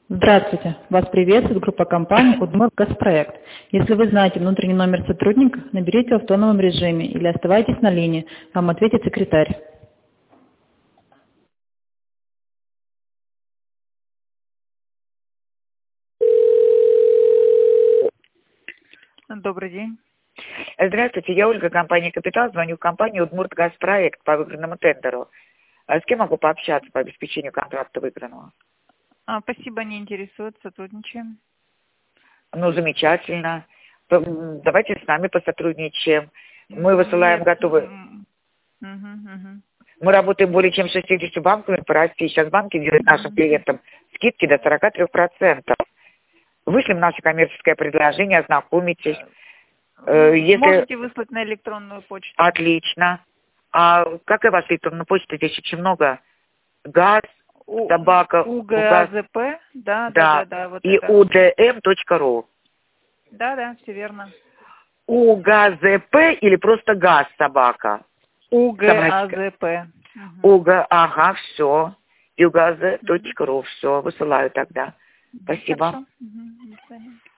Здравствуйте! Вас приветствует группа компаний «Удмурт Газпроект». Если вы знаете внутренний номер сотрудника, наберите в тоновом режиме или оставайтесь на линии, вам ответит секретарь. Добрый день. Здравствуйте, я Ольга, компания «Капитал». Звоню в компанию «Удмурт Газпроект» по выигранному тендеру. С кем могу пообщаться по обеспечению контракта выигранного? Спасибо, не интересует, сотрудничаем. Ну, замечательно. Давайте с нами посотрудничаем. Мы высылаем Нет. готовые. Мы работаем более чем с 60 банками по России. Сейчас банки делают нашим клиентам скидки до 43%. Вышлем наше коммерческое предложение, ознакомитесь. Если... Можете выслать на электронную почту. Отлично. А какая ваша электронная почта? Здесь очень много. Газ, собака, УГАЗП, да. Вот и это. udm.ru. Да, все верно. УГАЗП или просто газ, собака? УГАЗП. Ага, все. uгаз.ру, все, высылаю тогда. Спасибо. Хорошо. До свидания.